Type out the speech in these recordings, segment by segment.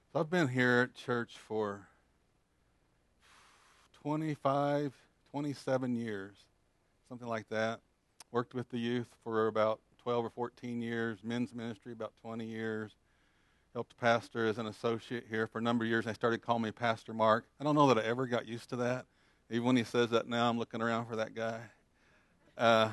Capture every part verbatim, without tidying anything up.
So I've been here at church for twenty-five, twenty-seven years, something like that. Worked with the youth for about twelve or fourteen years, men's ministry about twenty years. Helped pastor as an associate here for a number of years. And they started calling me Pastor Mark. I don't know that I ever got used to that. Even when he says that now, I'm looking around for that guy. Uh,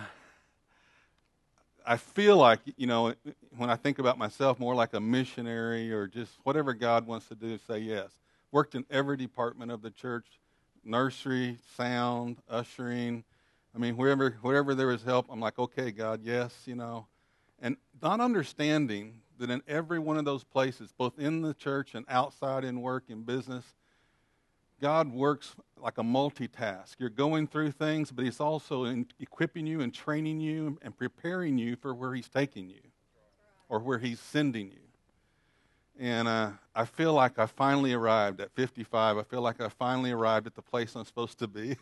I feel like, you know, when I think about myself, more like a missionary or just whatever God wants to do, say yes. Worked in every department of the church, nursery, sound, ushering. I mean, wherever wherever there was help, I'm like, okay, God, yes, you know. And not understanding that in every one of those places, both in the church and outside in work and business, God works like a multitask. You're going through things, but He's also in equipping you and training you and preparing you for where He's taking you or where He's sending you. And uh, I feel like I finally arrived at fifty-five. I feel like I finally arrived at the place I'm supposed to be.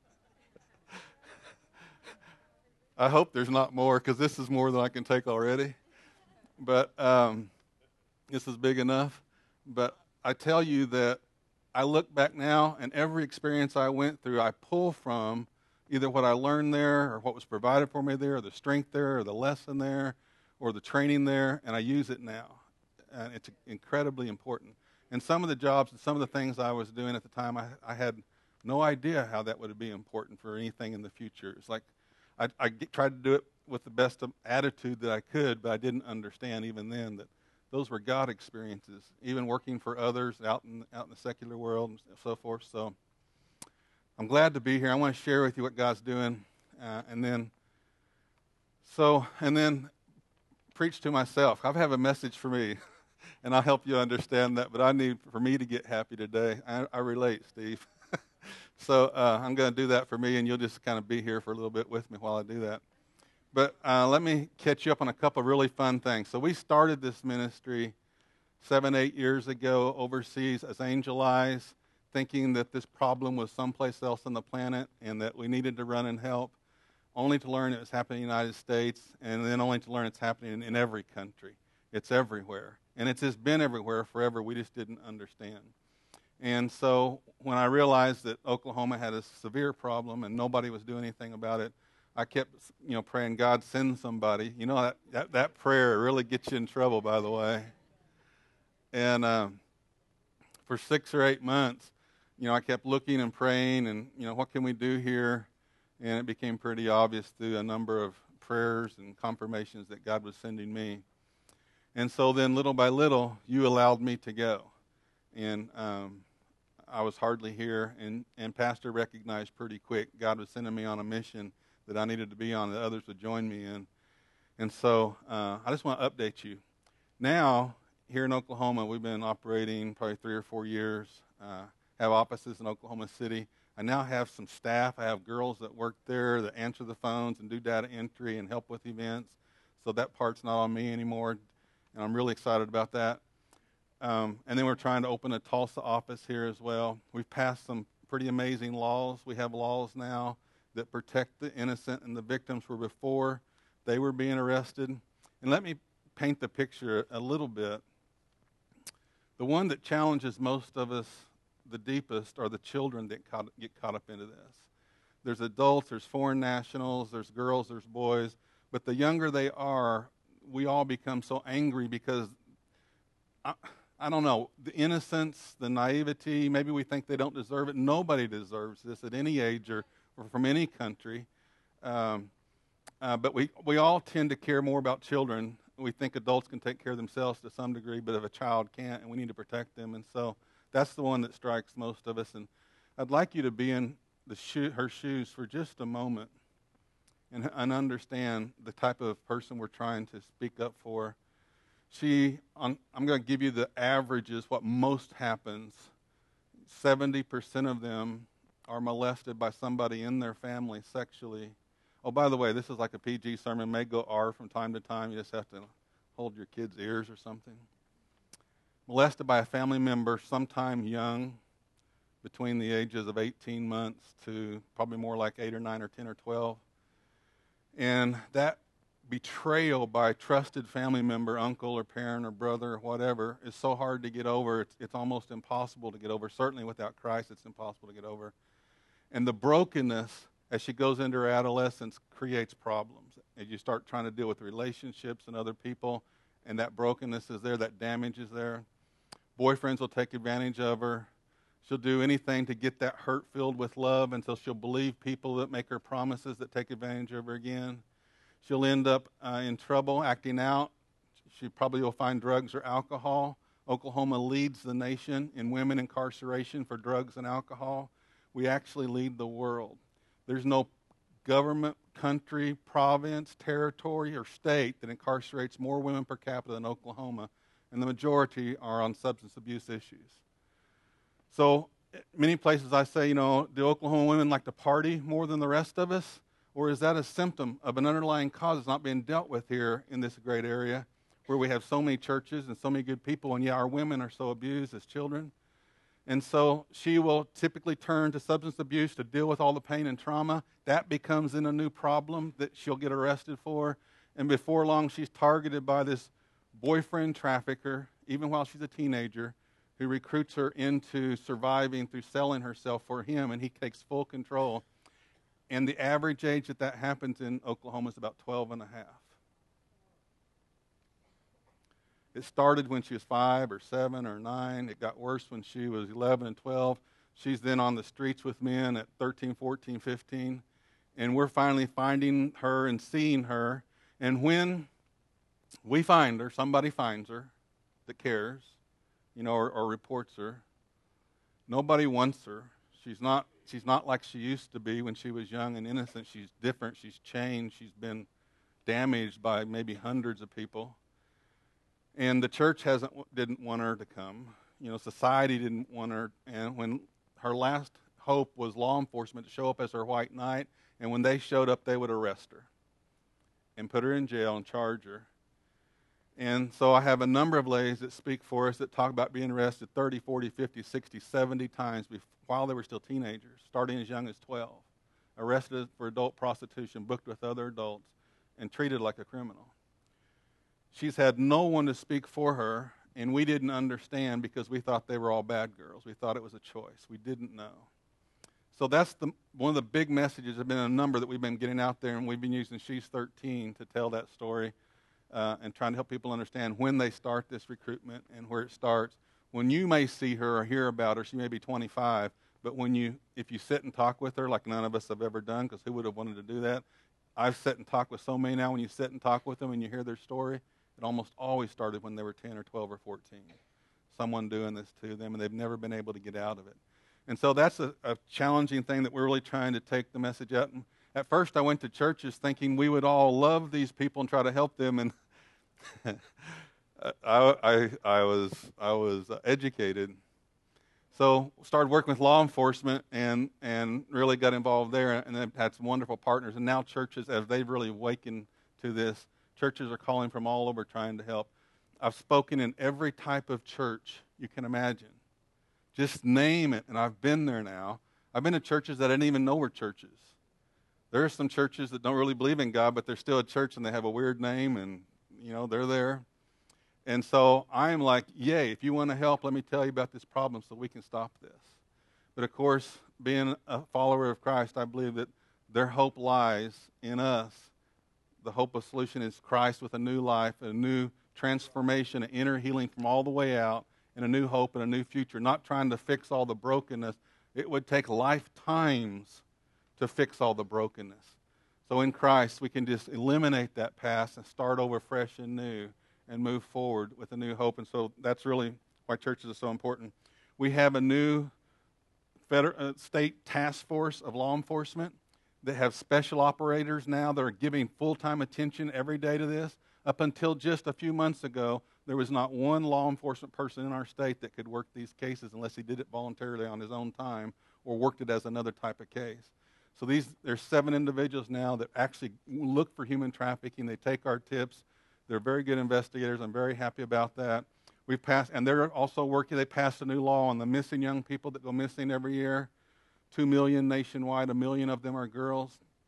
I hope there's not more, because this is more than I can take already. But um, this is big enough. But I tell you that I look back now, and every experience I went through, I pull from either what I learned there or what was provided for me there or the strength there or the lesson there or the training there, and I use it now. And it's incredibly important. And some of the jobs and some of the things I was doing at the time, I, I had no idea how that would be important for anything in the future. It's like I, I get, tried to do it with the best of attitude that I could, but I didn't understand even then that those were God experiences, even working for others out in out in the secular world and so forth. So I'm glad to be here. I want to share with you what God's doing, uh, and then so and then preach to myself. I have a message for me, and I'll help you understand that. But I need for me to get happy today. I, I relate, Steve. so uh, I'm going to do that for me, and you'll just kind of be here for a little bit with me while I do that. But uh, let me catch you up on a couple of really fun things. So we started this ministry seven, eight years ago overseas as Angel Eyes, thinking that this problem was someplace else on the planet and that we needed to run and help, only to learn it was happening in the United States, and then only to learn it's happening in, in every country. It's everywhere. And it's just been everywhere forever. We just didn't understand. And so when I realized that Oklahoma had a severe problem and nobody was doing anything about it, I kept, you know, praying, God, send somebody. You know, that, that, that prayer really gets you in trouble, by the way. And um, for six or eight months, you know, I kept looking and praying and, you know, what can we do here? And it became pretty obvious through a number of prayers and confirmations that God was sending me. And so then little by little, you allowed me to go. And um, I was hardly here, and, and Pastor recognized pretty quick God was sending me on a mission that I needed to be on, that others would join me in. And so uh, I just want to update you. Now, here in Oklahoma, we've been operating probably three or four years, uh, have offices in Oklahoma City. I now have some staff. I have girls that work there that answer the phones and do data entry and help with events. So that part's not on me anymore, and I'm really excited about that. Um, and then we're trying to open a Tulsa office here as well. We've passed some pretty amazing laws. We have laws now that protect the innocent and the victims, where before they were being arrested. And let me paint the picture a little bit. The one that challenges most of us the deepest are the children that caught, get caught up into this. There's adults, there's foreign nationals, there's girls, there's boys. But the younger they are, we all become so angry because, I, I don't know, the innocence, the naivety, maybe we think they don't deserve it. Nobody deserves this at any age or or from any country, um, uh, but we, we all tend to care more about children. We think adults can take care of themselves to some degree, but if a child can't, and we need to protect them, and so that's the one that strikes most of us. And I'd like you to be in the shoe, her shoes for just a moment and, and understand the type of person we're trying to speak up for. She, on, I'm going to give you the averages, what most happens. seventy percent of them are molested by somebody in their family sexually. Oh, by the way, this is like a P G sermon, may go R from time to time. You just have to hold your kids' ears or something. Molested by a family member sometime young, between the ages of eighteen months to probably more like eight or nine or ten or twelve. And that betrayal by a trusted family member, uncle or parent or brother or whatever, is so hard to get over. It's, it's almost impossible to get over. Certainly without Christ, it's impossible to get over. And the brokenness, as she goes into her adolescence, creates problems. As you start trying to deal with relationships and other people, and that brokenness is there, that damage is there. Boyfriends will take advantage of her. She'll do anything to get that hurt filled with love until she'll believe people that make her promises that take advantage of her again. She'll end up uh, in trouble, acting out. She probably will find drugs or alcohol. Oklahoma leads the nation in women incarceration for drugs and alcohol. We actually lead the world. There's no government, country, province, territory, or state that incarcerates more women per capita than Oklahoma, and the majority are on substance abuse issues. So many places I say, you know, do Oklahoma women like to party more than the rest of us? Or is that a symptom of an underlying cause that's not being dealt with here in this great area where we have so many churches and so many good people, and yet our women are so abused as children? And so she will typically turn to substance abuse to deal with all the pain and trauma. That becomes then a new problem that she'll get arrested for. And before long, she's targeted by this boyfriend trafficker, even while she's a teenager, who recruits her into surviving through selling herself for him, and he takes full control. And the average age that that happens in Oklahoma is about twelve and a half. It started when she was five or seven or nine. It got worse when she was eleven and twelve. She's then on the streets with men at thirteen, fourteen, fifteen. And we're finally finding her and seeing her. And when we find her, somebody finds her that cares, you know, or, or reports her. Nobody wants her. She's not She's not like she used to be when she was young and innocent. She's different. She's changed. She's been damaged by maybe hundreds of people. And the church hasn't didn't want her to come. You know, society didn't want her. And when her last hope was law enforcement to show up as her white knight, and when they showed up, they would arrest her and put her in jail and charge her. And so I have a number of ladies that speak for us that talk about being arrested thirty, forty, fifty, sixty, seventy times before, while they were still teenagers, starting as young as twelve, arrested for adult prostitution, booked with other adults, and treated like a criminal. She's had no one to speak for her, and we didn't understand because we thought they were all bad girls. We thought it was a choice. We didn't know. So that's the one of the big messages. Have been a number that we've been getting out there, and we've been using She's thirteen to tell that story. Uh, and trying to help people understand when they start this recruitment and where it starts. When you may see her or hear about her, she may be twenty-five, but when you, if you sit and talk with her, like none of us have ever done, because who would have wanted to do that? I've sat and talked with so many now. When you sit and talk with them and you hear their story, it almost always started when they were ten or twelve or fourteen. Someone doing this to them, and they've never been able to get out of it. And so that's a, a challenging thing that we're really trying to take the message out. And at first, I went to churches thinking we would all love these people and try to help them, and I, I, I was I was educated, so started working with law enforcement and and really got involved there, and then had some wonderful partners. And now churches, as they've really awakened to this, churches are calling from all over trying to help. I've spoken in every type of church you can imagine. Just name it, and I've been there now. I've been to churches that I didn't even know were churches. There are some churches that don't really believe in God, but they're still a church, and they have a weird name, and, you know, they're there. And so I'm like, yay, if you want to help, let me tell you about this problem so we can stop this. But, of course, being a follower of Christ, I believe that their hope lies in us. The hope of solution is Christ with a new life, a new transformation, an inner healing from all the way out, and a new hope and a new future, not trying to fix all the brokenness. It would take lifetimes to fix all the brokenness. So in Christ, we can just eliminate that past and start over fresh and new and move forward with a new hope. And so that's really why churches are so important. We have a new federal, uh, state task force of law enforcement that have special operators now that are giving full-time attention every day to this. Up until just a few months ago, there was not one law enforcement person in our state that could work these cases unless he did it voluntarily on his own time or worked it as another type of case. So these there's seven individuals now that actually look for human trafficking. They take our tips. They're very good investigators. I'm very happy about that. We've passed, and they're also working. They passed a new law on the missing young people that go missing every year. Two million nationwide. A million of them are girls.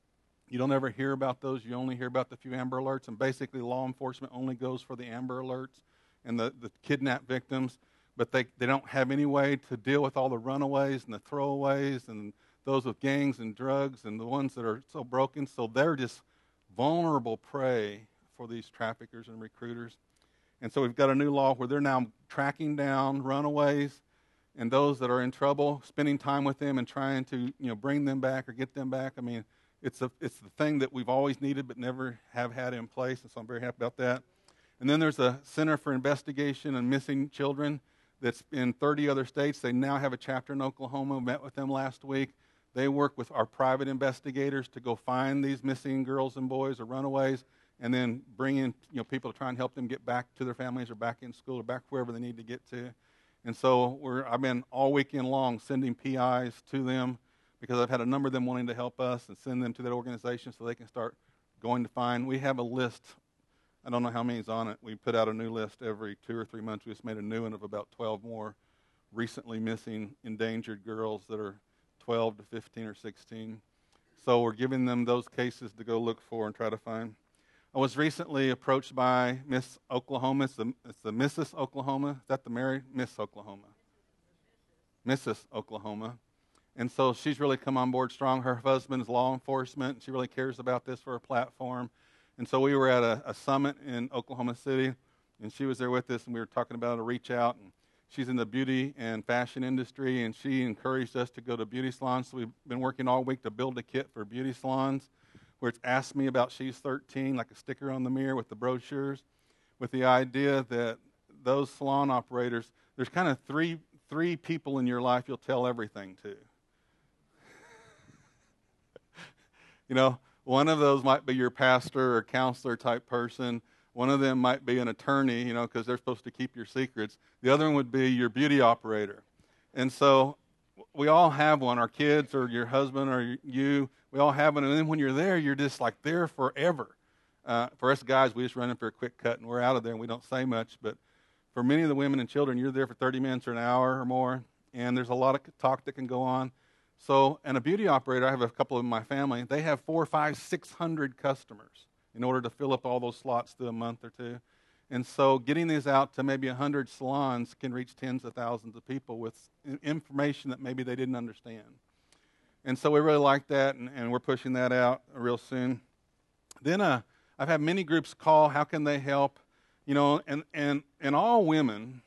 You don't ever hear about those. You only hear about the few Amber Alerts, and basically law enforcement only goes for the Amber Alerts and the, the kidnapped victims, but they, they don't have any way to deal with all the runaways and the throwaways and those with gangs and drugs and the ones that are so broken. So they're just vulnerable prey for these traffickers and recruiters. And so we've got a new law where they're now tracking down runaways and those that are in trouble, spending time with them and trying to, you know, bring them back or get them back. I mean, it's a it's the thing that we've always needed but never have had in place, and so I'm very happy about that. And then there's a Center for Investigation and Missing Children that's in thirty other states. They now have a chapter in Oklahoma. We met with them last week. They work with our private investigators to go find these missing girls and boys or runaways, and then bring in, you know, people to try and help them get back to their families or back in school or back wherever they need to get to. And so we're, I've been all weekend long sending P Is to them because I've had a number of them wanting to help us and send them to that organization so they can start going to find. We have a list. I don't know how many's on it. We put out a new list every two or three months. We just made a new one of about twelve more recently missing endangered girls that are twelve to fifteen or sixteen. So we're giving them those cases to go look for and try to find. I was recently approached by Miss Oklahoma. It's the, it's the Missus Oklahoma. Is that the Mary? Miss Oklahoma. Missus Oklahoma. And so she's really come on board strong. Her husband is law enforcement. She really cares about this for her platform. And so we were at a, a summit in Oklahoma City, and she was there with us, and we were talking about a reach out. And she's in the beauty and fashion industry, and she encouraged us to go to beauty salons. So we've been working all week to build a kit for beauty salons, where it's asked me about She's thirteen, like a sticker on the mirror with the brochures, with the idea that those salon operators, there's kind of three three people in your life you'll tell everything to. You know, one of those might be your pastor or counselor type person. One of them might be an attorney, you know, because they're supposed to keep your secrets. The other one would be your beauty operator. And so we all have one, our kids or your husband or you. We all have one. And then when you're there, you're just like there forever. Uh, for us guys, we just run in for a quick cut and we're out of there and we don't say much. But for many of the women and children, you're there for thirty minutes or an hour or more. And there's a lot of talk that can go on. So, and a beauty operator, I have a couple in my family, they have four, five, six hundred customers in order to fill up all those slots through a month or two. And so getting these out to maybe one hundred salons can reach tens of thousands of people with information that maybe they didn't understand. And so we really like that, and, and we're pushing that out real soon. Then uh, I've had many groups call, how can they help? You know, and, and, and all women,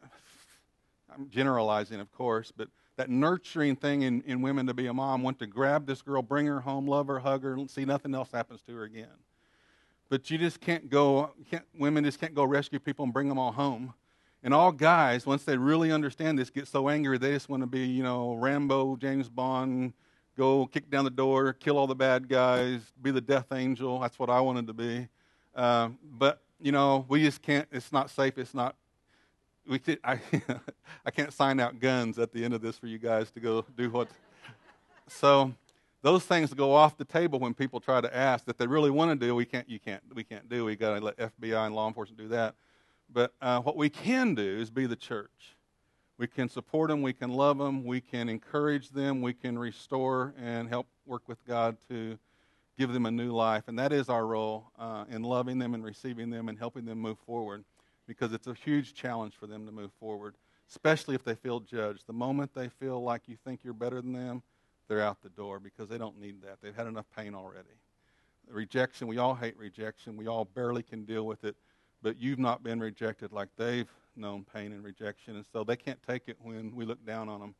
I'm generalizing, of course, but that nurturing thing in, in women to be a mom, want to grab this girl, bring her home, love her, hug her, and see nothing else happens to her again. But you just can't go, can't, women just can't go rescue people and bring them all home. And all guys, once they really understand this, get so angry, they just want to be, you know, Rambo, James Bond, go kick down the door, kill all the bad guys, be the death angel. That's what I wanted to be. Uh, but, you know, we just can't, it's not safe, it's not, we could, I, I can't sign out guns at the end of this for you guys to go do what. So those things go off the table when people try to ask that they really want to do. We can't, you can't, we can't do. We got to let F B I and law enforcement do that. But uh, what we can do is be the church. We can support them. We can love them. We can encourage them. We can restore and help work with God to give them a new life. And that is our role uh, in loving them and receiving them and helping them move forward, because it's a huge challenge for them to move forward, especially if they feel judged. The moment they feel like you think you're better than them, they're out the door because they don't need that. They've had enough pain already. Rejection, we all hate rejection. We all barely can deal with it. But you've not been rejected like they've known pain and rejection, and so they can't take it when we look down on them.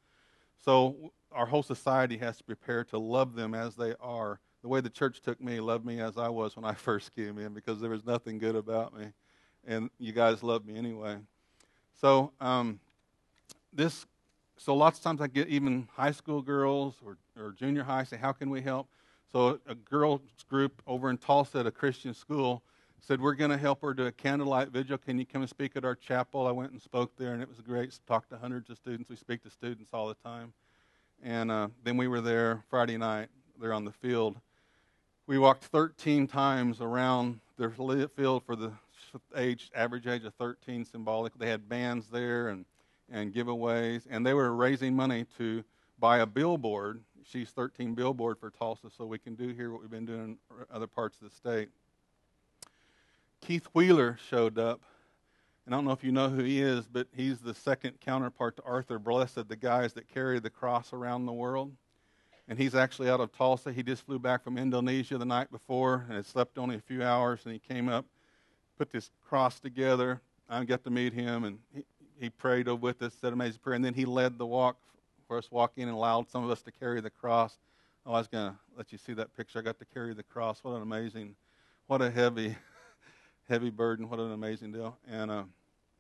So our whole society has to prepare to love them as they are. The way the church took me, loved me as I was when I first came in, because there was nothing good about me, and you guys loved me anyway. So um, this, so lots of times I get even high school girls or, or junior high say, how can we help? So a girls group over in Tulsa at a Christian school said, we're going to help her do a candlelight vigil. Can you come and speak at our chapel? I went and spoke there, and it was great. Talked to hundreds of students. We speak to students all the time. And uh, then we were there Friday night. They're on the field. We walked thirteen times around their field for the age, average age of thirteen, symbolic. They had bands there and, and giveaways. And they were raising money to buy a billboard she's thirteen billboard for Tulsa, so we can do here what we've been doing in other parts of the state. Keith Wheeler showed up. And I don't know if you know who he is, but he's the second counterpart to Arthur Blessed, the guys that carry the cross around the world. And he's actually out of Tulsa. He just flew back from Indonesia the night before and had slept only a few hours. And he came up, put this cross together. I got to meet him, and he, he prayed with us, said an amazing prayer. And then he led the walk for us walking and allowed some of us to carry the cross. Oh, I was going to let you see that picture. I got to carry the cross. What an amazing, what a heavy, heavy burden. What an amazing deal. And uh,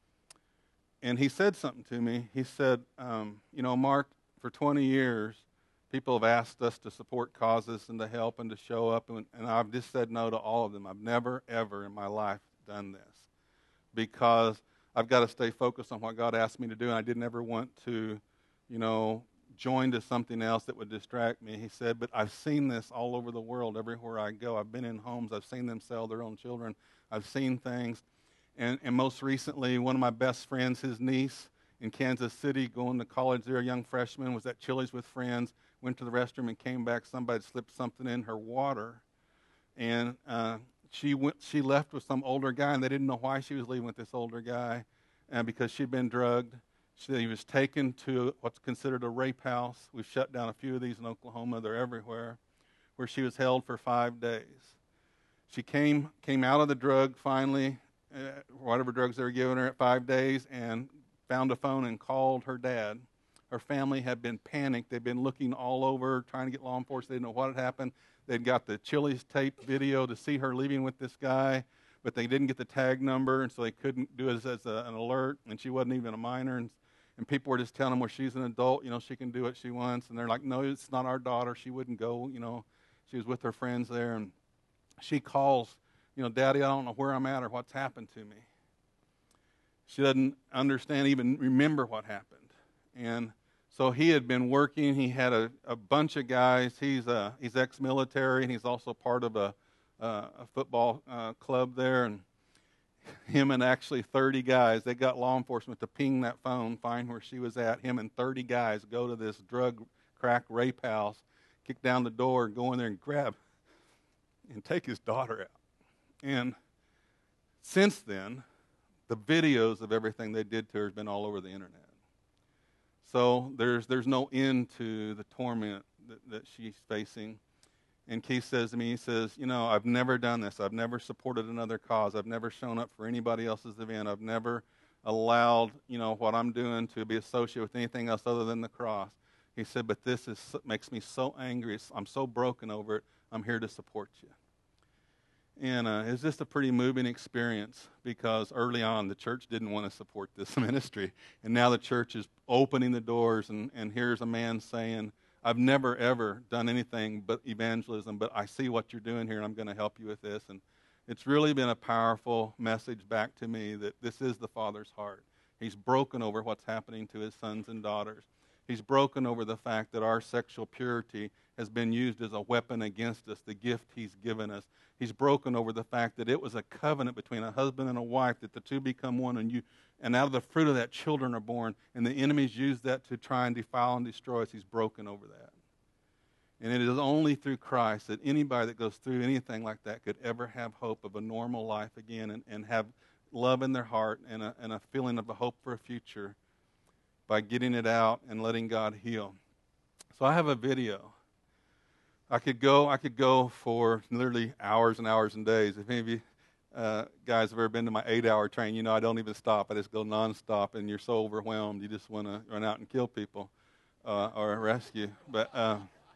and he said something to me. He said, um, you know, Mark, for twenty years, people have asked us to support causes and to help and to show up, and, and I've just said no to all of them. I've never, ever in my life done this because I've got to stay focused on what God asked me to do, and I didn't ever want to, you know, join to something else that would distract me. He said, but I've seen this all over the world, everywhere I go. I've been in homes. I've seen them sell their own children. I've seen things. And, and most recently, one of my best friends, his niece in Kansas City, going to college there, a young freshman, was at Chili's with friends, went to the restroom and came back. Somebody slipped something in her water. And uh, she went. She left with some older guy, and they didn't know why she was leaving with this older guy, uh, because she'd been drugged. She was taken to what's considered a rape house. We've shut down a few of these in Oklahoma. They're everywhere, where she was held for five days. She came came out of the drug finally, uh, whatever drugs they were giving her at five days, and found a phone and called her dad. Her family had been panicked. They'd been looking all over, trying to get law enforcement. They didn't know what had happened. They'd got the Chili's tape video to see her leaving with this guy, but they didn't get the tag number, and so they couldn't do it as, as a, an alert, and she wasn't even a minor. And, and people were just telling them, well, she's an adult, you know, she can do what she wants. And they're like, no, it's not our daughter. She wouldn't go, you know. She was with her friends there, and she calls, you know, Daddy, I don't know where I'm at or what's happened to me. She doesn't understand, even remember what happened. And so he had been working. He had a, a bunch of guys. He's a, he's ex-military, and he's also part of a, uh, a football uh, club there. And him and actually thirty guys, they got law enforcement to ping that phone, find where she was at. Him and thirty guys go to this drug crack rape house, kick down the door, and go in there and grab and take his daughter out. And since then, the videos of everything they did to her has been all over the internet. So there's there's no end to the torment that, that she's facing. And Keith says to me, he says, you know, I've never done this. I've never supported another cause. I've never shown up for anybody else's event. I've never allowed, you know, what I'm doing to be associated with anything else other than the cross. He said, but this is makes me so angry. I'm so broken over it. I'm here to support you. And uh, it's just a pretty moving experience because early on the church didn't want to support this ministry. And now the church is opening the doors, and, and here's a man saying, I've never, ever done anything but evangelism, but I see what you're doing here, and I'm going to help you with this. And it's really been a powerful message back to me that this is the Father's heart. He's broken over what's happening to his sons and daughters. He's broken over the fact that our sexual purity has been used as a weapon against us, the gift he's given us. He's broken over the fact that it was a covenant between a husband and a wife, that the two become one, and you, and out of the fruit of that children are born, and the enemies use that to try and defile and destroy us. He's broken over that. And it is only through Christ that anybody that goes through anything like that could ever have hope of a normal life again, and, and have love in their heart and a, and a feeling of a hope for a future by getting it out and letting God heal. So I have a video. I could go I could go for literally hours and hours and days. If any of you uh, guys have ever been to my eight-hour train, you know I don't even stop. I just go nonstop, and you're so overwhelmed you just want to run out and kill people uh, or rescue. But uh,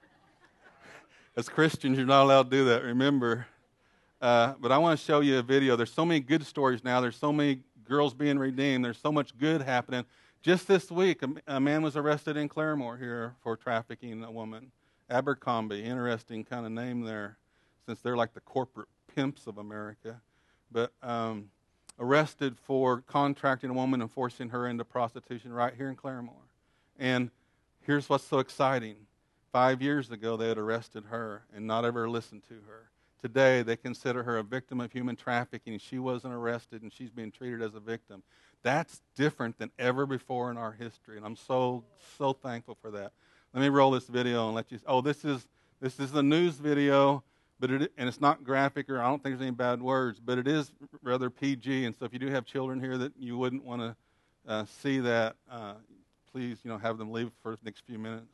as Christians, you're not allowed to do that, remember. Uh, but I want to show you a video. There's so many good stories now. There's so many girls being redeemed. There's so much good happening. Just this week, a, a man was arrested in Claremore here for trafficking a woman. Abercrombie, interesting kind of name there, since they're like the corporate pimps of America. But um, arrested for contracting a woman and forcing her into prostitution right here in Claremore. And here's what's so exciting. Five years ago, they had arrested her and not ever listened to her. Today, they consider her a victim of human trafficking. She wasn't arrested, and she's being treated as a victim. That's different than ever before in our history, and I'm so, so thankful for that. let me roll this video and let you. Oh, this is this is a news video, but it and it's not graphic, or I don't think there's any bad words, but it is rather P G. And so if you do have children here that you wouldn't want to uh, see that, uh, please, you know, have them leave for the next few minutes.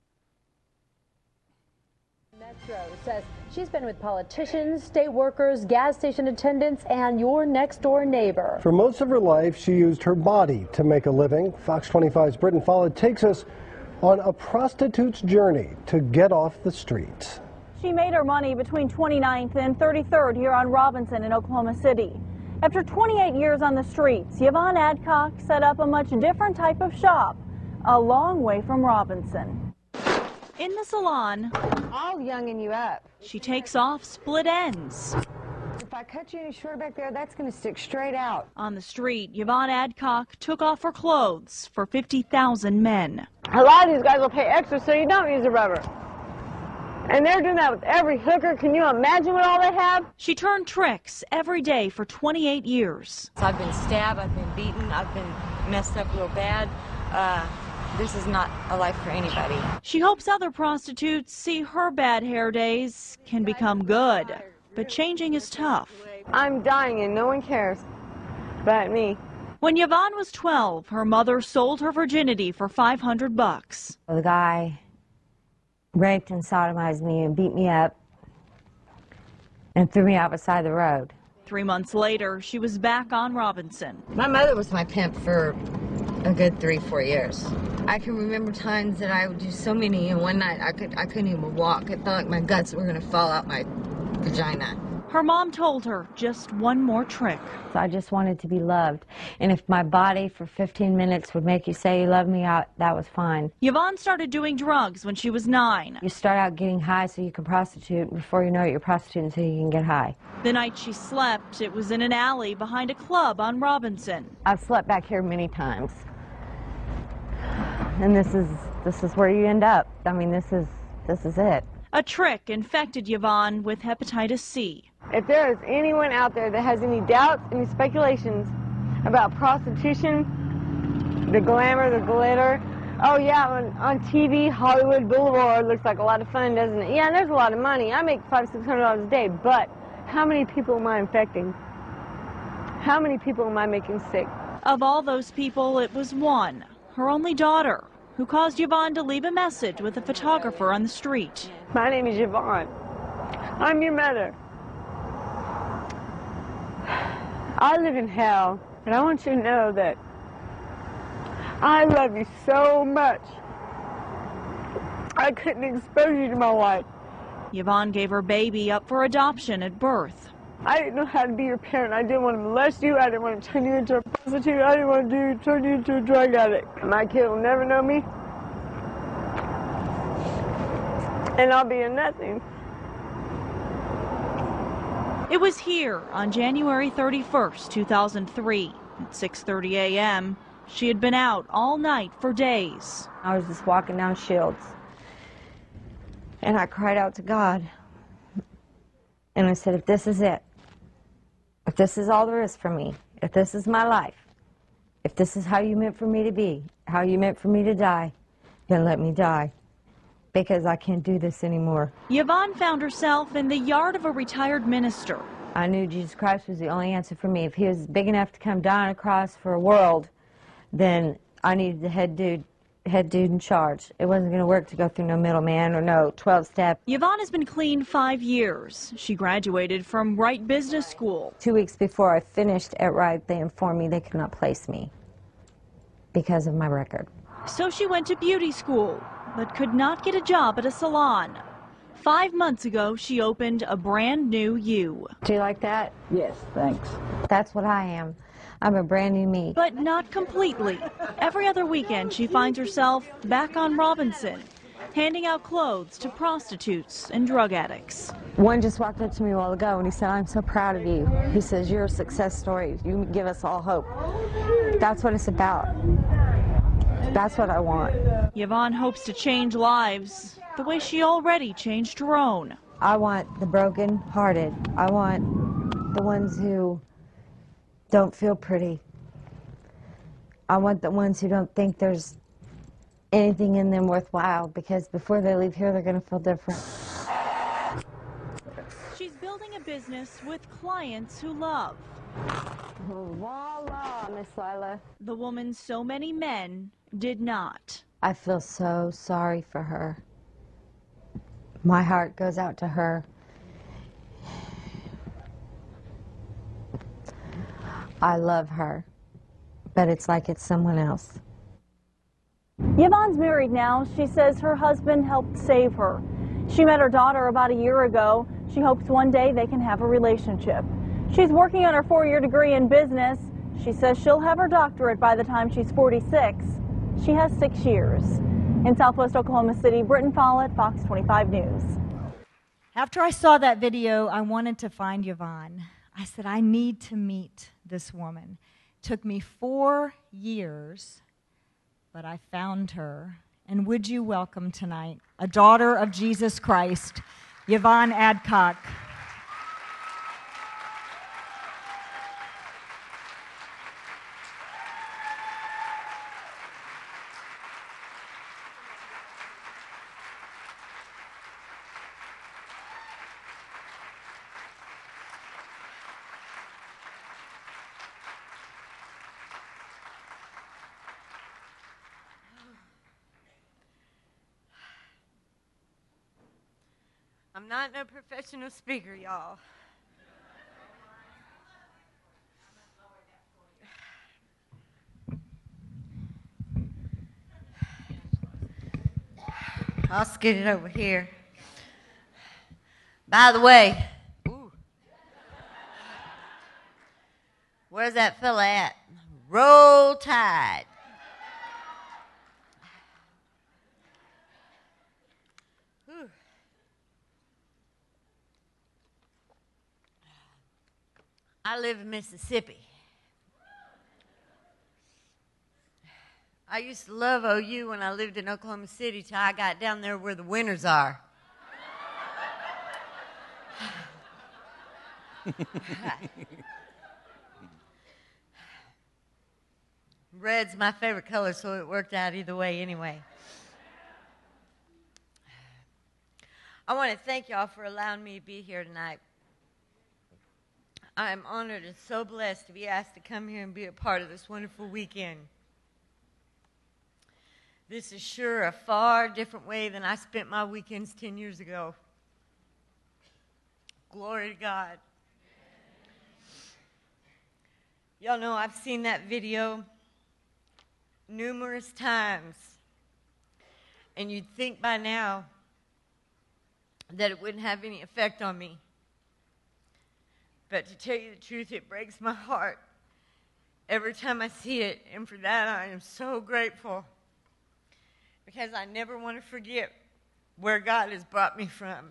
Metro says she's been with politicians, state workers, gas station attendants, and your next-door neighbor. For most of her life, she used her body to make a living. Fox twenty-five's Britton Follett takes us on a prostitute's journey to get off the streets. She made her money between twenty-ninth and thirty-third here on Robinson in Oklahoma City. After twenty-eight years on the streets, Yvonne Adcock set up a much different type of shop, a long way from Robinson. In the salon, I'll youngin' you up. she takes off split ends. If I cut you any shorter back there, that's going to stick straight out. On the street, Yvonne Adcock took off her clothes for fifty thousand men. A lot of these guys will pay extra so you don't use the rubber. And they're doing that with every hooker. Can you imagine what all they have? She turned tricks every day for twenty-eight years. I've been stabbed, I've been beaten, I've been messed up real bad. Uh, this is not a life for anybody. She hopes other prostitutes see her bad hair days can become good. But changing is tough. I'm dying and no one cares but me. When Yvonne was twelve, her mother sold her virginity for five hundred bucks. The guy raped and sodomized me and beat me up and threw me out beside the road. Three months later, she was back on Robinson. My mother was my pimp for a good three, four years. I can remember times that I would do so many, and one night I, could, I couldn't even walk. It felt like my guts were going to fall out my vagina. Her mom told her just one more trick. So I just wanted to be loved. And if my body for fifteen minutes would make you say you love me, out, that was fine. Yvonne started doing drugs when she was nine. You start out getting high so you can prostitute. Before you know it, you're prostituting so you can get high. The night she slept, it was in an alley behind a club on Robinson. I've slept back here many times. And this is this is where you end up. I mean, this is this is it. A trick infected Yvonne with hepatitis C. If there is anyone out there that has any doubts, any speculations about prostitution, the glamour, the glitter, oh yeah, on, on T V, Hollywood Boulevard looks like a lot of fun, doesn't it? Yeah, there's a lot of money. I make five, six hundred dollars a day, but how many people am I infecting? How many people am I making sick? Of all those people, it was one, her only daughter, who caused Yvonne to leave a message with a photographer on the street. My name is Yvonne. I'm your mother. I live in hell, and I want you to know that I love you so much. I couldn't expose you to my life. Yvonne gave her baby up for adoption at birth. I didn't know how to be your parent. I didn't want to molest you. I didn't want to turn you into a prostitute. I didn't want to do, turn you into a drug addict. My kid will never know me. And I'll be a nothing. It was here on January thirty-first, two thousand three. At six thirty a m, she had been out all night for days. I was just walking down Shields. And I cried out to God. And I said, if this is it, if this is all there is for me, if this is my life, if this is how you meant for me to be, how you meant for me to die, then let me die. Because I can't do this anymore. Yvonne found herself in the yard of a retired minister. I knew Jesus Christ was the only answer for me. If he was big enough to come down on a cross for a world, then I needed the head dude, head dude in charge. It wasn't going to work to go through no middleman or no twelve-step. Yvonne has been clean five years. She graduated from Wright Business School. Two weeks before I finished at Wright, they informed me they could not place me because of my record. So she went to beauty school, but could not get a job at a salon. Five months ago, she opened a brand new you. Do you like that? Yes, thanks. That's what I am. I'm a brand new me. But not completely. Every other weekend, she finds herself back on Robinson, handing out clothes to prostitutes and drug addicts. One just walked up to me a while ago and he said, I'm so proud of you. He says, you're a success story. You give us all hope. That's what it's about. That's what I want. Yvonne hopes to change lives the way she already changed her own. I want the broken-hearted. I want the ones who don't feel pretty. I want the ones who don't think there's anything in them worthwhile, because before they leave here, they're going to feel different. She's building a business with clients who love. Voila, Miss Lila. The woman so many men did not. I feel so sorry for her. My heart goes out to her. I love her, but it's like it's someone else. Yvonne's married now. She says her husband helped save her. She met her daughter about a year ago. She hopes one day they can have a relationship. She's working on her four-year degree in business. She says she'll have her doctorate by the time she's forty-six. She has six years. In Southwest Oklahoma City, Britton Follett, Fox twenty-five News. After I saw that video, I wanted to find Yvonne. I said, I need to meet this woman. It took me four years, but I found her. And would you welcome tonight a daughter of Jesus Christ, Yvonne Adcock. I'm not no professional speaker, y'all. I'll scoot it over here. By the way, ooh, where's that fella at? Roll Tide. Whew. I live in Mississippi. I used to love O U when I lived in Oklahoma City till I got down there where the winters are. Red's my favorite color, so it worked out either way anyway. I want to thank y'all for allowing me to be here tonight. I am honored and so blessed to be asked to come here and be a part of this wonderful weekend. This is sure a far different way than I spent my weekends ten years ago. Glory to God. Y'all know I've seen that video numerous times, and you'd think by now that it wouldn't have any effect on me. But to tell you the truth, it breaks my heart every time I see it, and for that I am so grateful, because I never want to forget where God has brought me from.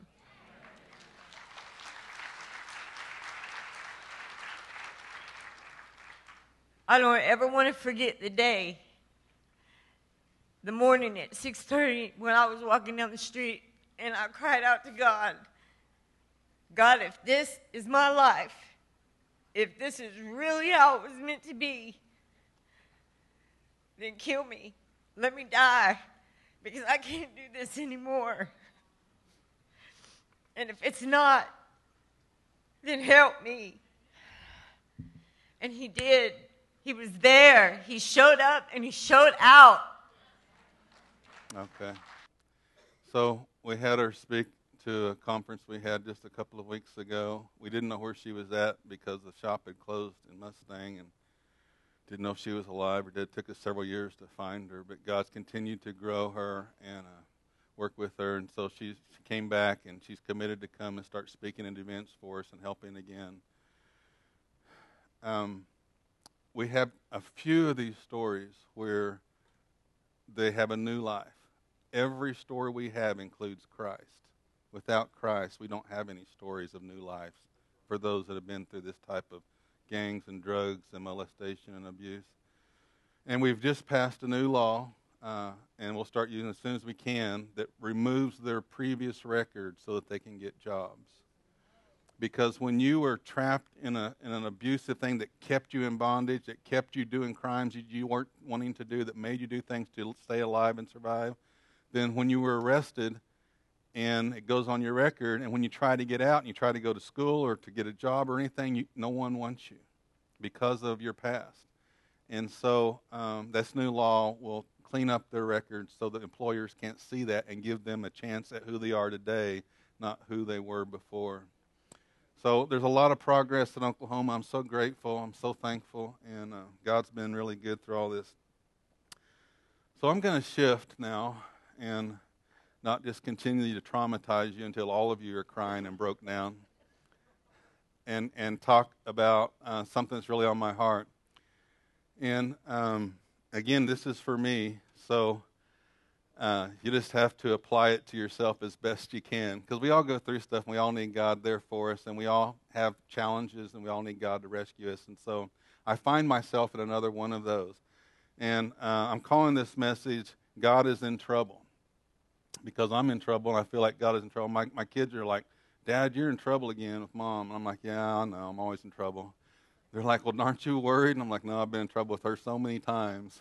I don't ever want to forget the day, the morning at six thirty when I was walking down the street and I cried out to God, God, if this is my life, if this is really how it was meant to be, then kill me. Let me die, because I can't do this anymore. And if it's not, then help me. And he did. He was there. He showed up and he showed out. Okay. So we had her speak to a conference we had just a couple of weeks ago. We didn't know where she was at because the shop had closed in Mustang and didn't know if she was alive or dead. It took us several years to find her, but God's continued to grow her and uh, work with her. And so she's, she came back, and she's committed to come and start speaking at events for us and helping again. Um, we have a few of these stories where they have a new life. Every story we have includes Christ. Without Christ, we don't have any stories of new lives for those that have been through this type of gangs and drugs and molestation and abuse. And we've just passed a new law, uh, and we'll start using it as soon as we can, that removes their previous record so that they can get jobs. Because when you were trapped in, a, in an abusive thing that kept you in bondage, that kept you doing crimes that you weren't wanting to do, that made you do things to stay alive and survive, then when you were arrested and it goes on your record, and when you try to get out and you try to go to school or to get a job or anything, you, no one wants you because of your past. And so um, this new law will clean up their records so that employers can't see that and give them a chance at who they are today, not who they were before. So there's a lot of progress in Oklahoma. I'm so grateful. I'm so thankful. And uh, God's been really good through all this. So I'm going to shift now and not just continue to traumatize you until all of you are crying and broke down, and, and talk about uh, something that's really on my heart. And um, again, this is for me, so uh, you just have to apply it to yourself as best you can, because we all go through stuff, and we all need God there for us, and we all have challenges, and we all need God to rescue us. And so I find myself in another one of those. And uh, I'm calling this message, God is in trouble, because I'm in trouble, and I feel like God is in trouble. My, my kids are like, Dad, you're in trouble again with Mom. And I'm like, yeah, I know, I'm always in trouble. They're like, well, aren't you worried? And I'm like, no, I've been in trouble with her so many times.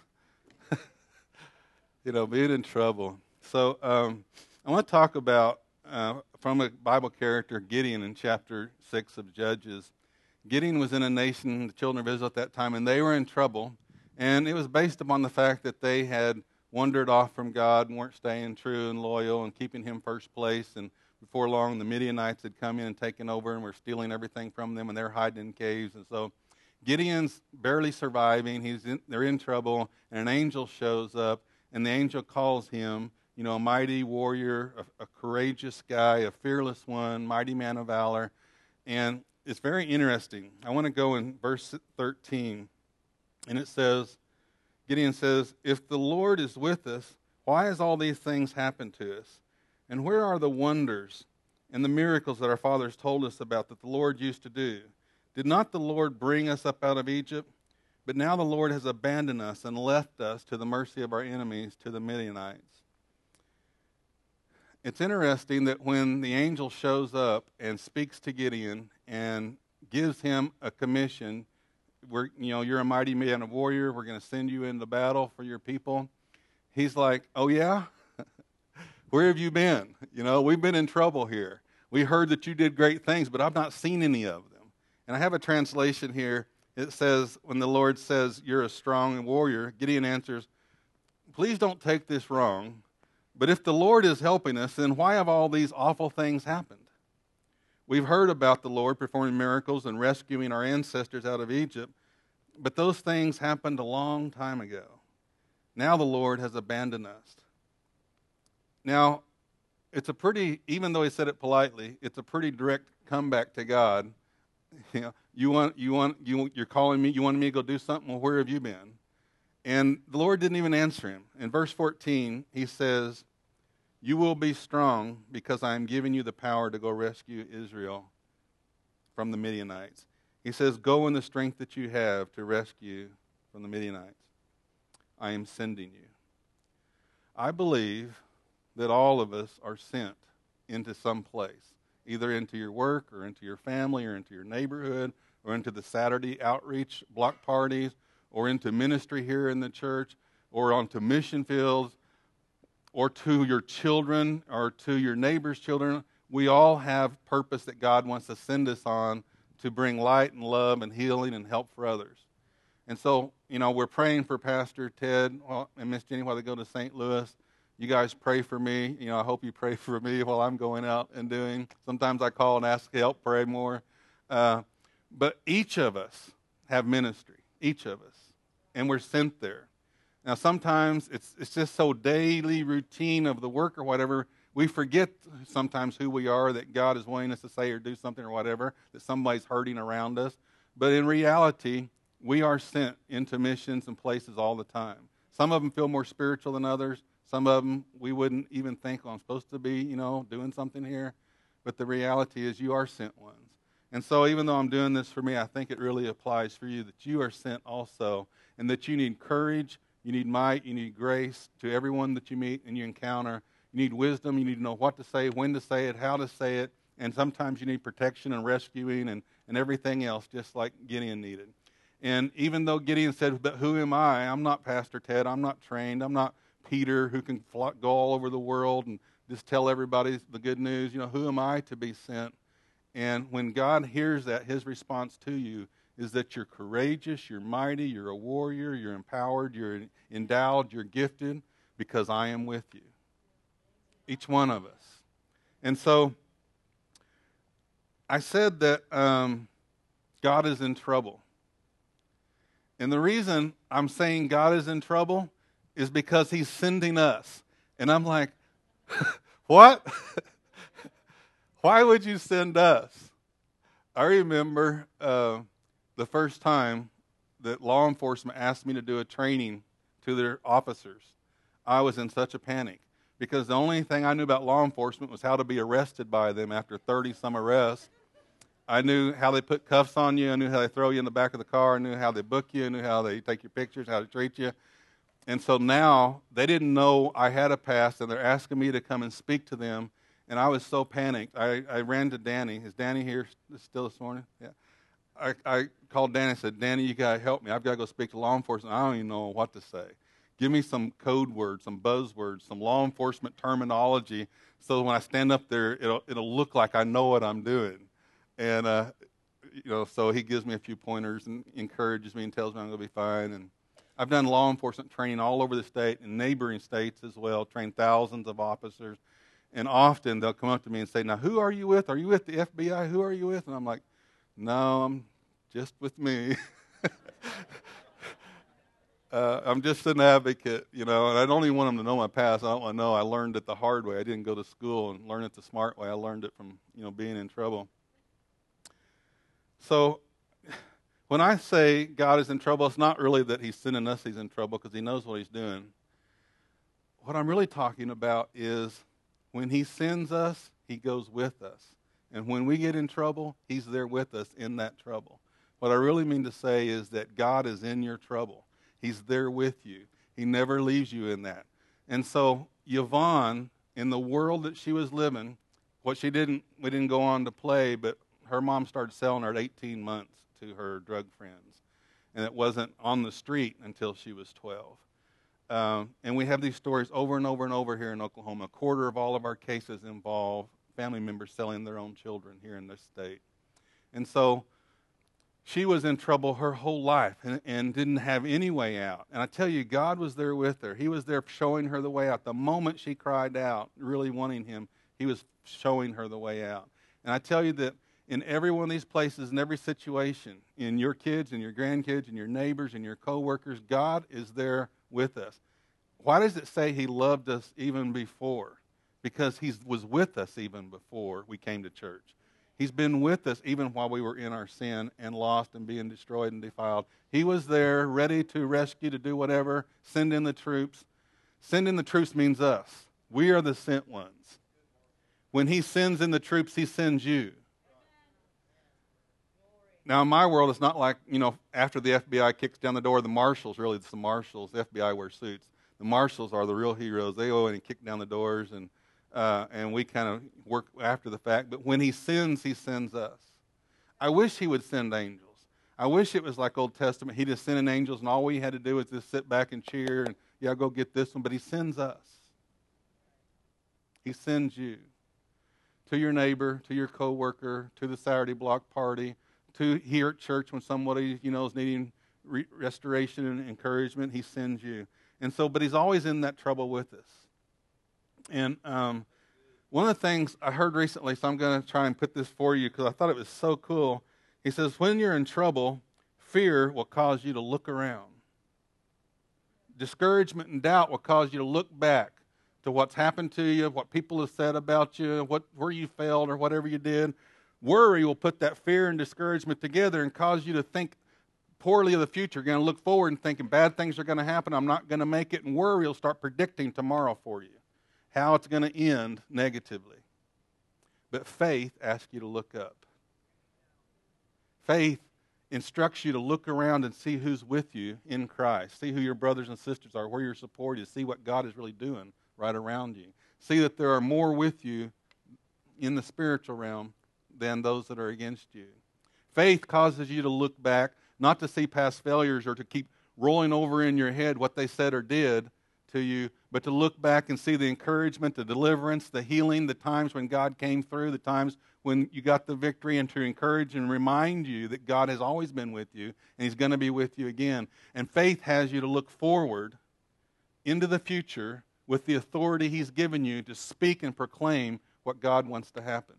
You know, being in trouble. So um, I want to talk about, uh, from a Bible character, Gideon in chapter six of Judges. Gideon was in a nation, the children of Israel at that time, and they were in trouble. And it was based upon the fact that they had wandered off from God and weren't staying true and loyal and keeping him first place. And before long, the Midianites had come in and taken over and were stealing everything from them, and they're hiding in caves. And so Gideon's barely surviving. He's in, they're in trouble, and an angel shows up, and the angel calls him, you know, a mighty warrior, a, a courageous guy, a fearless one, mighty man of valor. And it's very interesting. I want to go in verse thirteen, and it says, Gideon says, if the Lord is with us, why has all these things happened to us? And where are the wonders and the miracles that our fathers told us about that the Lord used to do? Did not the Lord bring us up out of Egypt? But now the Lord has abandoned us and left us to the mercy of our enemies, to the Midianites. It's interesting that when the angel shows up and speaks to Gideon and gives him a commission, we're, you know, you're a mighty man, a warrior, we're going to send you into battle for your people. He's like, oh yeah? Where have you been? You know, we've been in trouble here. We heard that you did great things, but I've not seen any of them. And I have a translation here. It says, when the Lord says, you're a strong warrior, Gideon answers, please don't take this wrong, but if the Lord is helping us, then why have all these awful things happened? We've heard about the Lord performing miracles and rescuing our ancestors out of Egypt, but those things happened a long time ago. Now the Lord has abandoned us. Now, it's a pretty, even though he said it politely, it's a pretty direct comeback to God. You know, you want, you want, you, you're calling me, you wanted me to go do something? Well, where have you been? And the Lord didn't even answer him. In verse fourteen, he says, you will be strong because I am giving you the power to go rescue Israel from the Midianites. He says, go in the strength that you have to rescue from the Midianites. I am sending you. I believe that all of us are sent into some place, either into your work or into your family or into your neighborhood or into the Saturday outreach block parties or into ministry here in the church or onto mission fields or to your children or to your neighbor's children. We all have purpose that God wants to send us on to bring light and love and healing and help for others. And so, you know, we're praying for Pastor Ted and Miss Jenny while they go to Saint Louis. You guys pray for me. You know, I hope you pray for me while I'm going out and doing. Sometimes I call and ask help, pray more. Uh, but each of us have ministry, each of us, and we're sent there. Now, sometimes it's it's just so daily routine of the work or whatever, we forget sometimes who we are, that God is wanting us to say or do something or whatever, that somebody's hurting around us. But in reality, we are sent into missions and places all the time. Some of them feel more spiritual than others. Some of them we wouldn't even think, oh, I'm supposed to be, you know, doing something here. But the reality is you are sent ones. And so even though I'm doing this for me, I think it really applies for you, that you are sent also, and that you need courage, you need might, you need grace to everyone that you meet and you encounter. You need wisdom. You need to know what to say, when to say it, how to say it, And sometimes you need protection and rescuing and, and everything else, just like Gideon needed. And even though Gideon said, but who am I? I'm not Pastor Ted. I'm not trained. I'm not Peter who can fly, go all over the world and just tell everybody the good news. You know, who am I to be sent? And when God hears that, his response to you is that you're courageous, you're mighty, you're a warrior, you're empowered, you're endowed, you're gifted, because I am with you. Each one of us. And so I said that um, God is in trouble. And the reason I'm saying God is in trouble is because he's sending us. And I'm like, what? Why would you send us? I remember uh, the first time that law enforcement asked me to do a training to their officers. I was in such a panic because the only thing I knew about law enforcement was how to be arrested by them after thirty-some arrests. I knew how they put cuffs on you. I knew how they throw you in the back of the car. I knew how they book you. I knew how they take your pictures, how to treat you. And so now they didn't know I had a past, and they're asking me to come and speak to them. And I was so panicked. I, I ran to Danny. Is Danny here still this morning? Yeah. I, I called Danny and said, Danny, you got to help me. I've got to go speak to law enforcement. I don't even know what to say. Give me some code words, some buzzwords, some law enforcement terminology so when I stand up there, it'll, it'll look like I know what I'm doing. And, uh, you know, so he gives me a few pointers and encourages me and tells me I'm going to be fine. And I've done law enforcement training all over the state and neighboring states as well, trained thousands of officers. And often they'll come up to me and say, now, who are you with? Are you with the F B I? Who are you with? And I'm like, no, I'm just with me. uh, I'm just an advocate, you know, and I don't even want them to know my past. I don't want to know I learned it the hard way. I didn't go to school and learn it the smart way. I learned it from, you know, being in trouble. So when I say God is in trouble, it's not really that he's sending us he's in trouble because he knows what he's doing. What I'm really talking about is when he sends us, he goes with us. And when we get in trouble, he's there with us in that trouble. What I really mean to say is that God is in your trouble. He's there with you. He never leaves you in that. And so Yvonne, in the world that she was living, what she didn't, we didn't go on to play, but her mom started selling her at eighteen months to her drug friends. And it wasn't on the street until she was twelve. Um, and we have these stories over and over and over here in Oklahoma. A quarter of all of our cases involve family members selling their own children here in this state. And so she was in trouble her whole life and, and didn't have any way out. And I tell you, God was there with her. He was there showing her the way out. The moment she cried out, really wanting him, he was showing her the way out. And I tell you that in every one of these places, in every situation, in your kids and your grandkids and your neighbors and your coworkers, God is there with us. Why does it say he loved us even before? Because he was with us even before we came to church. He's been with us even while we were in our sin and lost and being destroyed and defiled. He was there ready to rescue, to do whatever, send in the troops. Send in the troops means us. We are the sent ones. When he sends in the troops, he sends you. Now, in my world, it's not like, you know, after the F B I kicks down the door, the marshals, really, it's the marshals. The F B I wear suits. The marshals are the real heroes. They go in and kick down the doors, and uh, and we kind of work after the fact. But when he sends, he sends us. I wish he would send angels. I wish it was like Old Testament. He just sent in angels, and all we had to do was just sit back and cheer, and, yeah, go get this one. But he sends us. He sends you to your neighbor, to your coworker, to the Saturday block party, to here at church when somebody, you know, is needing re- restoration and encouragement. He sends you. And so, but he's always in that trouble with us. And um, one of the things I heard recently, so I'm going to try and put this for you because I thought it was so cool. He says, when you're in trouble, fear will cause you to look around. Discouragement and doubt will cause you to look back to what's happened to you, what people have said about you, what where you failed or whatever you did. Worry will put that fear and discouragement together and cause you to think poorly of the future. You're going to look forward and thinking bad things are going to happen. I'm not going to make it. And worry will start predicting tomorrow for you, how it's going to end negatively. But faith asks you to look up. Faith instructs you to look around and see who's with you in Christ. See who your brothers and sisters are, where your support is. See what God is really doing right around you. See that there are more with you in the spiritual realm than those that are against you. Faith causes you to look back, not to see past failures or to keep rolling over in your head what they said or did to you, but to look back and see the encouragement, the deliverance, the healing, the times when God came through, the times when you got the victory, and to encourage and remind you that God has always been with you and He's going to be with you again. And faith has you to look forward into the future with the authority He's given you to speak and proclaim what God wants to happen.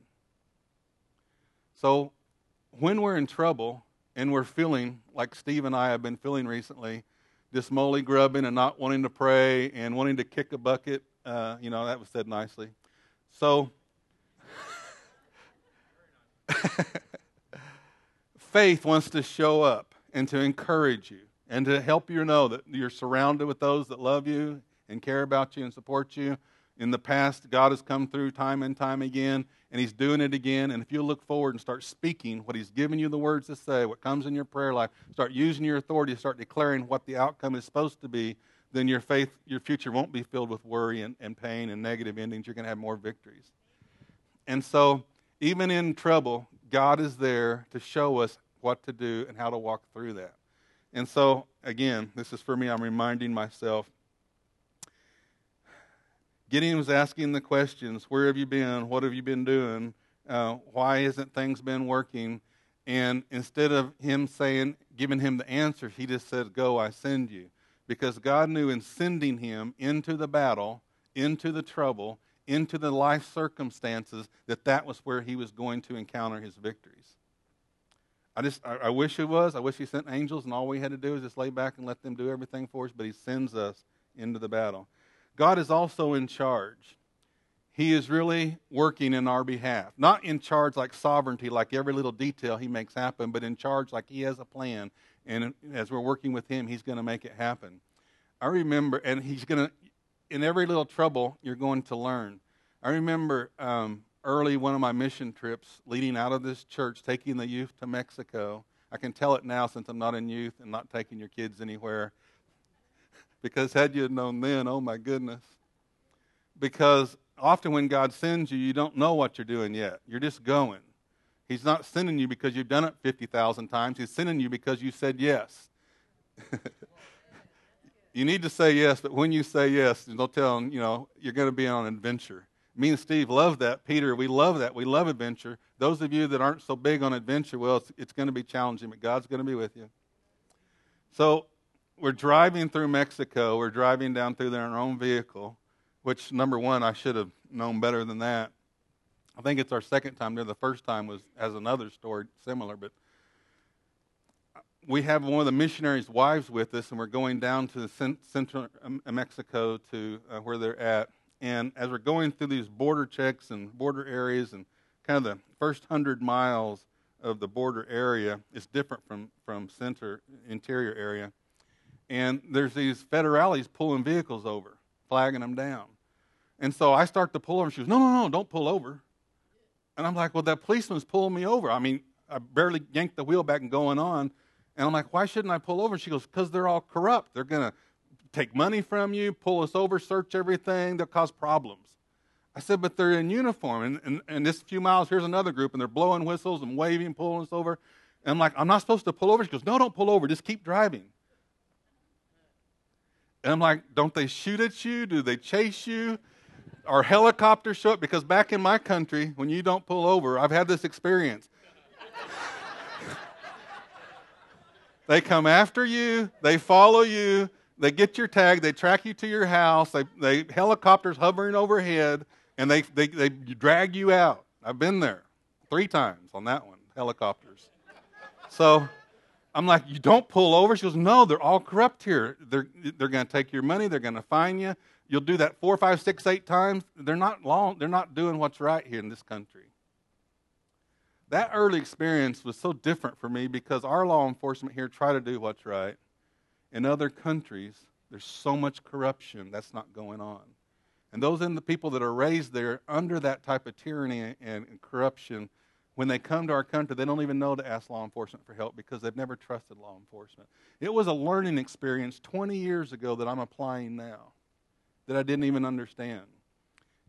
So when we're in trouble and we're feeling like Steve and I have been feeling recently, just molly grubbing and not wanting to pray and wanting to kick a bucket, uh, you know, that was said nicely. So faith wants to show up and to encourage you and to help you know that you're surrounded with those that love you and care about you and support you. In the past, God has come through time and time again, and He's doing it again. And if you look forward and start speaking what He's given you the words to say, what comes in your prayer life, start using your authority, start declaring what the outcome is supposed to be, then your faith, your future won't be filled with worry and, and pain and negative endings. You're going to have more victories. And so, even in trouble, God is there to show us what to do and how to walk through that. And so, again, this is for me, I'm reminding myself. Gideon was asking the questions, where have you been? What have you been doing? Uh, why hasn't things been working? And instead of him saying, giving him the answer, he just said, go, I send you. Because God knew in sending him into the battle, into the trouble, into the life circumstances, that that was where he was going to encounter his victories. I just, I, I wish it was. I wish He sent angels and all we had to do is just lay back and let them do everything for us, but He sends us into the battle. God is also in charge. He is really working in our behalf. Not in charge like sovereignty, like every little detail He makes happen, but in charge like He has a plan. And as we're working with Him, He's going to make it happen. I remember, and He's going to, in every little trouble, you're going to learn. I remember um, early one of my mission trips, leading out of this church, taking the youth to Mexico. I can tell it now since I'm not in youth and not taking your kids anywhere. Because had you known then, oh my goodness. Because often when God sends you, you don't know what you're doing yet. You're just going. He's not sending you because you've done it fifty thousand times. He's sending you because you said yes. You need to say yes, but when you say yes, don't tell them, you know, you're going to be on an adventure. Me and Steve love that. Peter, we love that. We love adventure. Those of you that aren't so big on adventure, well, it's, it's going to be challenging, but God's going to be with you. So, we're driving through Mexico. We're driving down through there in our own vehicle, which, number one, I should have known better than that. I think it's our second time there. The first time was has another story similar, but we have one of the missionaries' wives with us, and we're going down to the central Mexico to uh, where they're at. And as we're going through these border checks and border areas and kind of the first hundred miles of the border area is different from, from center, interior area. And there's these federales pulling vehicles over, flagging them down. And so I start to pull over. She goes, no, no, no, don't pull over. And I'm like, well, that policeman's pulling me over. I mean, I barely yanked the wheel back and going on. And I'm like, why shouldn't I pull over? She goes, because they're all corrupt. They're going to take money from you, pull us over, search everything. They'll cause problems. I said, but they're in uniform. And, and, and this few miles, here's another group, and they're blowing whistles and waving, pulling us over. And I'm like, I'm not supposed to pull over. She goes, no, don't pull over. Just keep driving. And I'm like, don't they shoot at you? Do they chase you? Are helicopters show up? Because back in my country, when you don't pull over, I've had this experience. They come after you. They follow you. They get your tag. They track you to your house. They, they helicopters hovering overhead, and they, they, they drag you out. I've been there three times on that one, helicopters. So I'm like, you don't pull over? She goes, no, they're all corrupt here. They're, they're going to take your money. They're going to fine you. You'll do that four, five, six, eight times. They're not long, they're not doing what's right here in this country. That early experience was so different for me because our law enforcement here try to do what's right. In other countries, there's so much corruption that's not going on. And those in the people that are raised there under that type of tyranny and, and corruption, when they come to our country, they don't even know to ask law enforcement for help because they've never trusted law enforcement. It was a learning experience twenty years ago that I'm applying now that I didn't even understand.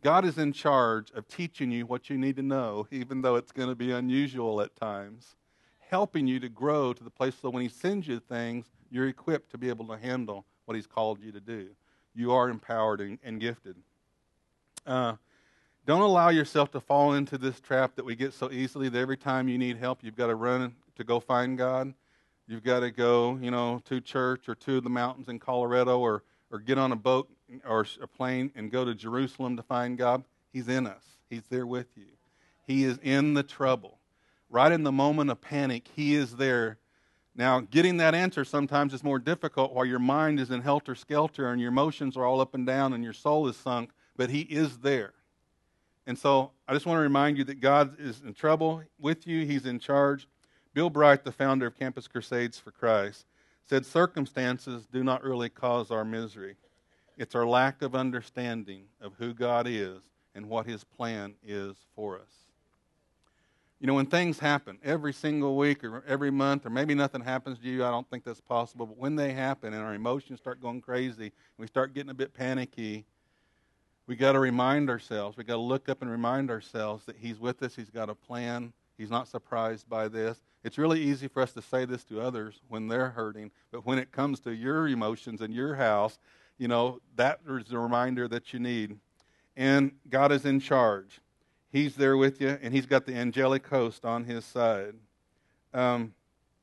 God is in charge of teaching you what you need to know, even though it's going to be unusual at times, helping you to grow to the place so when He sends you things, you're equipped to be able to handle what He's called you to do. You are empowered and, and gifted. Uh, don't allow yourself to fall into this trap that we get so easily that every time you need help, you've got to run to go find God. You've got to go, you know, to church or to the mountains in Colorado or, or get on a boat or a plane and go to Jerusalem to find God. He's in us. He's there with you. He is in the trouble. Right in the moment of panic, He is there. Now, getting that answer sometimes is more difficult while your mind is in helter-skelter and your emotions are all up and down and your soul is sunk, but He is there. And so I just want to remind you that God is in trouble with you. He's in charge. Bill Bright, the founder of Campus Crusades for Christ, said circumstances do not really cause our misery. It's our lack of understanding of who God is and what His plan is for us. You know, when things happen every single week or every month, or maybe nothing happens to you, I don't think that's possible, but when they happen and our emotions start going crazy and we start getting a bit panicky, we got to remind ourselves, we got to look up and remind ourselves that He's with us, He's got a plan, He's not surprised by this. It's really easy for us to say this to others when they're hurting, but when it comes to your emotions in your house, you know, that is the reminder that you need. And God is in charge. He's there with you, and He's got the angelic host on His side. Um,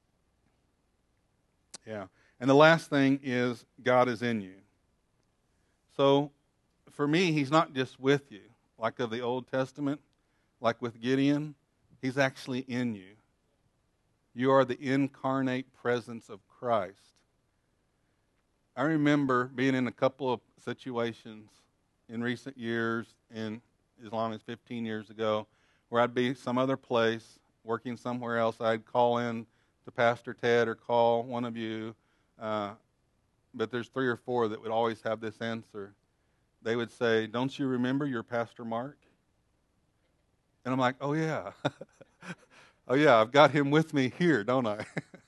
yeah. And the last thing is God is in you. So, for me, He's not just with you, like of the Old Testament, like with Gideon. He's actually in you. You are the incarnate presence of Christ. I remember being in a couple of situations in recent years, and as long as fifteen years ago, where I'd be some other place, working somewhere else. I'd call in to Pastor Ted or call one of you, uh, but there's three or four that would always have this answer. They would say, "Don't you remember your Pastor Mark?" And I'm like, "Oh yeah, oh yeah, I've got him with me here, don't I?"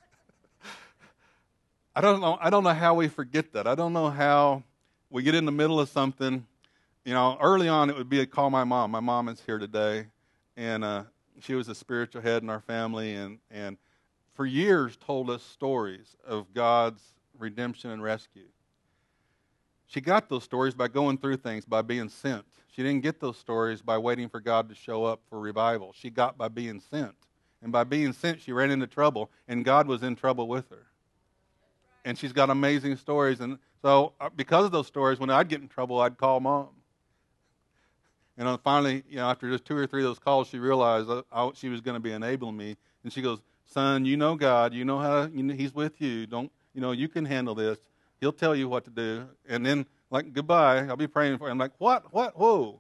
I don't know. I don't know how we forget that. I don't know how we get in the middle of something. You know, early on it would be a call my mom. My mom is here today, and uh, she was a spiritual head in our family, and and for years told us stories of God's redemption and rescue. She got those stories by going through things, by being sent. She didn't get those stories by waiting for God to show up for revival. She got by being sent. And by being sent, she ran into trouble, and God was in trouble with her. And she's got amazing stories. And so because of those stories, when I'd get in trouble, I'd call Mom. And finally, you know, after just two or three of those calls, she realized that I, she was going to be enabling me. And she goes, "Son, you know God. You know how you know, He's with you. Don't you know you can handle this. He'll tell you what to do." And then, like, goodbye. I'll be praying for you. I'm like, what? What? Whoa.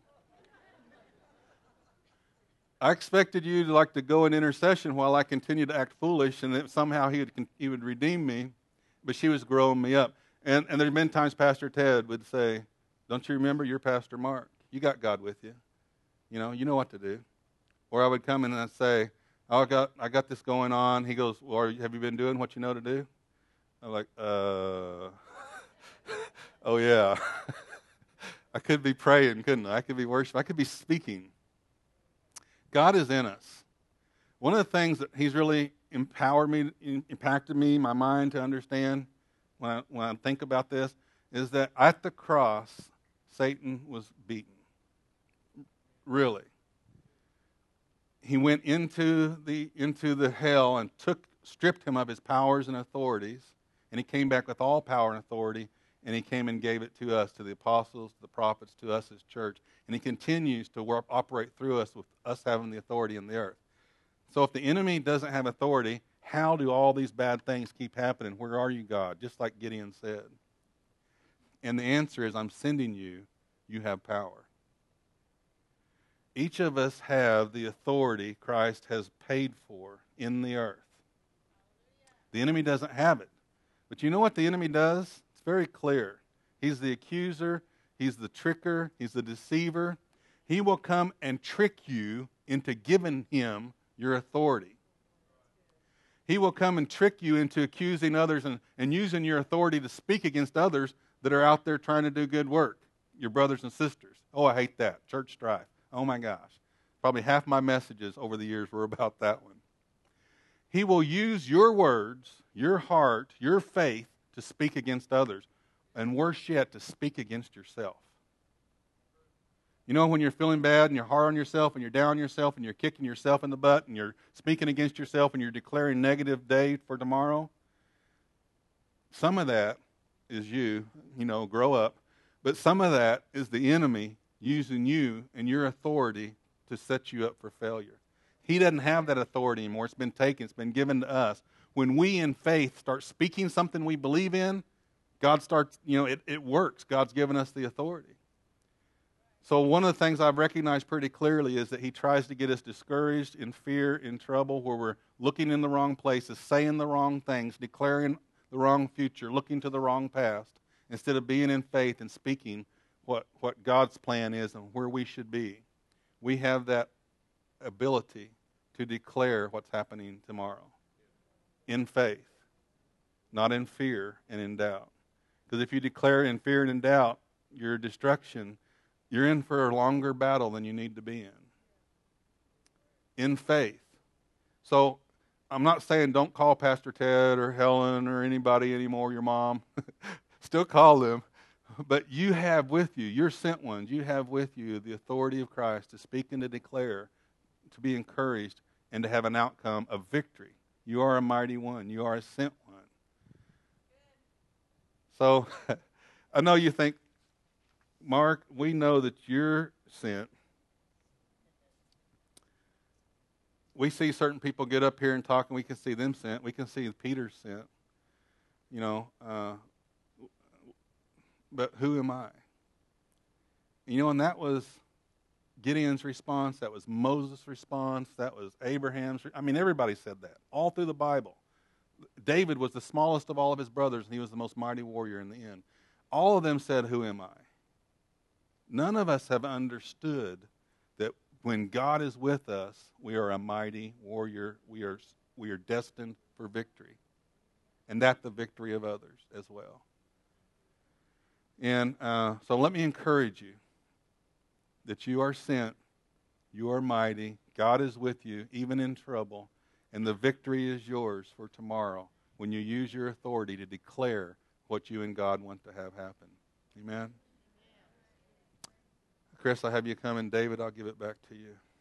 I expected you to like to go in intercession while I continued to act foolish, and that somehow he would he would redeem me. But she was growing me up. And and there's been times Pastor Ted would say, "Don't you remember your Pastor Mark? You got God with you. You know, you know what to do." Or I would come in and I'd say, "Oh, I got I got this going on." He goes, "Well, have you been doing what you know to do?" I'm like, uh, oh yeah. I could be praying, couldn't I? I could be worshiping. I could be speaking. God is in us. One of the things that He's really empowered me, impacted me, my mind to understand when I, when I think about this, is that at the cross, Satan was beaten. Really. He went into the into the hell and took stripped him of his powers and authorities, and he came back with all power and authority, and he came and gave it to us, to the apostles, to the prophets, to us as church, and he continues to work, operate through us with us having the authority in the earth. So if the enemy doesn't have authority, how do all these bad things keep happening? Where are you, God? Just like Gideon said. And the answer is, I'm sending you. You have power. Each of us have the authority Christ has paid for in the earth. The enemy doesn't have it. But you know what the enemy does? It's very clear. He's the accuser. He's the tricker. He's the deceiver. He will come and trick you into giving him your authority. He will come and trick you into accusing others and, and using your authority to speak against others that are out there trying to do good work. your brothers and sisters. Oh, I hate that. Church strife. Oh, my gosh. Probably half my messages over the years were about that one. He will use your words, your heart, your faith to speak against others, and worse yet, to speak against yourself. You know, when you're feeling bad and you're hard on yourself and you're down on yourself and you're kicking yourself in the butt and you're speaking against yourself and you're declaring negative day for tomorrow, some of that is you, you know, grow up, but some of that is the enemy using you and your authority to set you up for failure. He doesn't have that authority anymore. It's been taken. It's been given to us. When we in faith start speaking something we believe in, God starts, you know, it, it works. God's given us the authority. So one of the things I've recognized pretty clearly is that he tries to get us discouraged, in fear, in trouble, where we're looking in the wrong places, saying the wrong things, declaring the wrong future, looking to the wrong past, instead of being in faith and speaking what, what God's plan is and where we should be. We have that ability to declare what's happening tomorrow in faith, not in fear and in doubt. Because if you declare in fear and in doubt your destruction, you're in for a longer battle than you need to be in. In faith. So I'm not saying don't call Pastor Ted or Helen or anybody anymore, your mom. Still call them. But you have with you, you're sent ones, you have with you the authority of Christ to speak and to declare, to be encouraged, and to have an outcome of victory. You are a mighty one. You are a sent one. So I know you think, Mark, we know that you're sent. We see certain people get up here and talk, and we can see them sent. We can see Peter sent. You know, uh, but who am I? You know, and that was Gideon's response. That was Moses' response. That was Abraham's. Re- I mean, everybody said that all through the Bible. David was the smallest of all of his brothers, and he was the most mighty warrior in the end. All of them said, who am I? None of us have understood that when God is with us, we are a mighty warrior. We are, we are destined for victory, and that the victory of others as well. And uh, so let me encourage you that you are sent, you are mighty, God is with you, even in trouble, and the victory is yours for tomorrow when you use your authority to declare what you and God want to have happen. Amen? Chris, I have you come, and David, I'll give it back to you.